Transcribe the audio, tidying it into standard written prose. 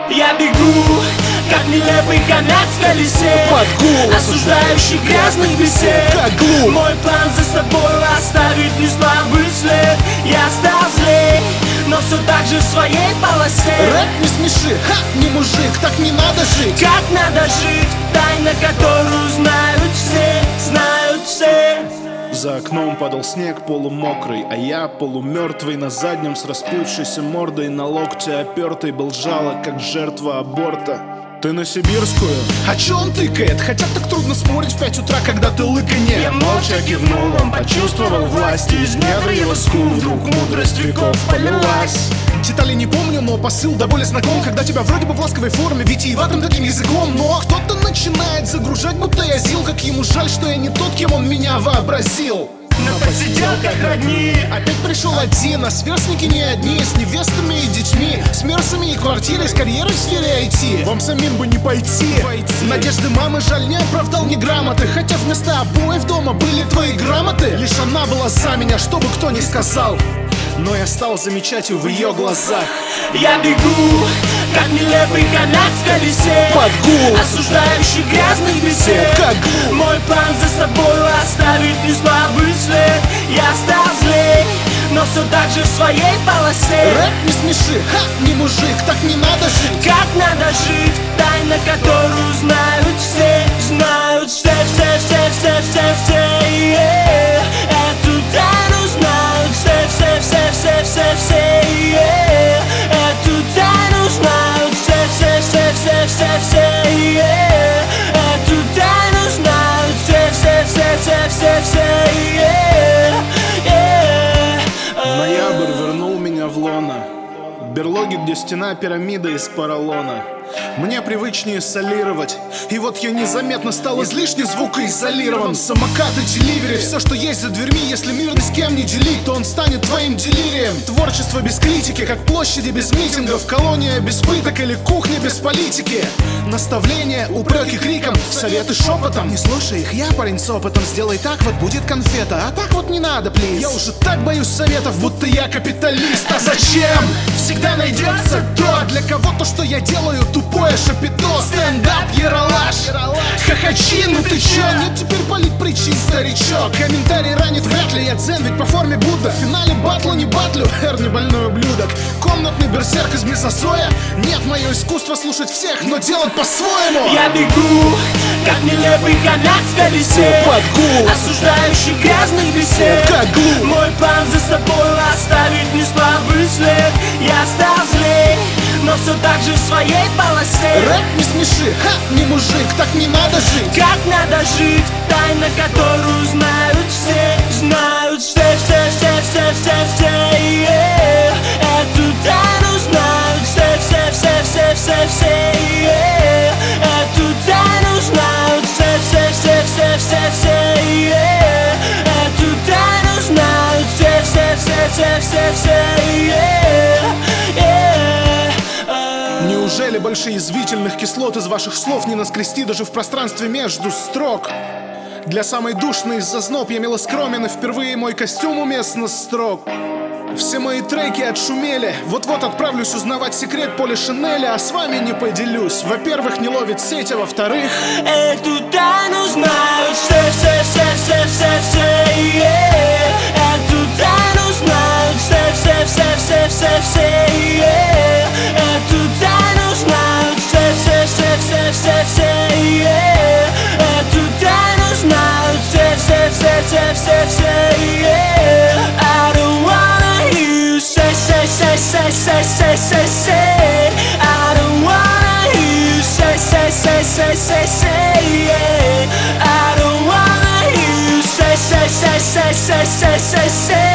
Я бегу, как нелепый хомяк в колесе, под гул осуждающий грязных бесед. Как глуп. Мой план за собой оставить не слабый след. Я стал злей, но все так же в своей полосе. Рэп не смеши, ха, не мужик, так не надо жить. Как надо жить, тайна которую знают все, знают все. За окном падал снег полумокрый, а я полумертвый на заднем с расплывшейся мордой, на локте опертый был жало, как жертва аборта. Ты на Сибирскую? А чё он тыкает? Хотя так трудно спорить в 5 утра, когда ты лыканье. Я молча кивнул, он почувствовал власть, и из недр его скул вдруг мудрость веков полилась. Детали не помню, но посыл до боли знаком. Когда тебя вроде бы в ласковой форме, витиеватым таким языком, но кто-то начинает загружать, будто я зил. Как ему жаль, что я не тот, кем он меня вообразил. На посиделках родни опять пришел один, а сверстники не одни. С невестами и детьми, с мерсами и квартирой, с карьерой в сфере IT. Вам самим бы не пойти. Надежды мамы жаль не оправдал ни грамоты. Хотя вместо обоев дома были твои грамоты. Лишь она была за меня, что бы кто ни сказал, но я стал замечать в ее глазах. Я бегу, как нелепый хомяк в колесе, под гул осуждающий грязных бесед. Как глуп. Мой план за собой оставить не слабый след. Я стал злей, но все так же в своей полосе. Рэп не смеши, ха, не мужик, так не надо жить. Как надо жить, тайна которую знают все, знают все, yeah. Эту тайну знают все, yeah. Эту тайну знают все, yeah. Эту тайну знают все, yeah. Ноябрь вернул меня в лоно берлоги, где стена пирамида из поролона. Мне привычнее солировать, и вот я незаметно стал излишне звукоизолирован. Самокаты, деливери, все, что есть за дверьми. Если мир ни с кем не делить, то он станет твоим делирием. Творчество без критики, как площади без митингов, колония без пыток или кухня без политики. Наставления, упреки криком, советы шепотом. Не слушай их, я парень с опытом. Сделай так, вот будет конфета, а так вот не надо, плиз. Я уже так боюсь советов, будто я капиталист. А зачем? Всегда найдется то, для кого то, что я делаю, тупое шапито. Стендап, ералаш, хохочи, ну ты чё? Нет, теперь палить притчи, старичок. Комментарий ранит, вряд ли я дзен, ведь по форме Будда. В финале батла не батлю, не больной ублюдок. Комнатный берсерк из мезозоя. Нет, мое искусство слушать всех, но делать по-своему. Я бегу, как нелепый хомяк в колесе, под гул осуждающий грязных бесед. Как глуп. Мой план за собой оставить не слабый след. Я стал злей, но все так же в своей полосе. Рэп не смеши, ха, не мужик, так не надо жить. Как надо жить, тайна которую знают все, знают все, yeah. Эту тайну знают все, yeah. Эту тайну знают все, yeah. Эту тайну знают все, yeah. Неужели больше язвительных кислот из ваших слов не наскрести даже в пространстве между строк? Для самой душной из-за зноб я милоскромен, и впервые мой костюм уместно строг. Все мои треки отшумели, вот-вот отправлюсь узнавать секрет Поля Шинеля, а с вами не поделюсь. Во-первых, не ловит сеть, а во-вторых, эту тайну знают все, yeah. Эту тайну знают все, yeah. Эту тайну знают все, yeah. Эту тайну знают все, yeah. I don't wanna hear you say. I don't wanna hear you say, yeah. I don't wanna hear you say.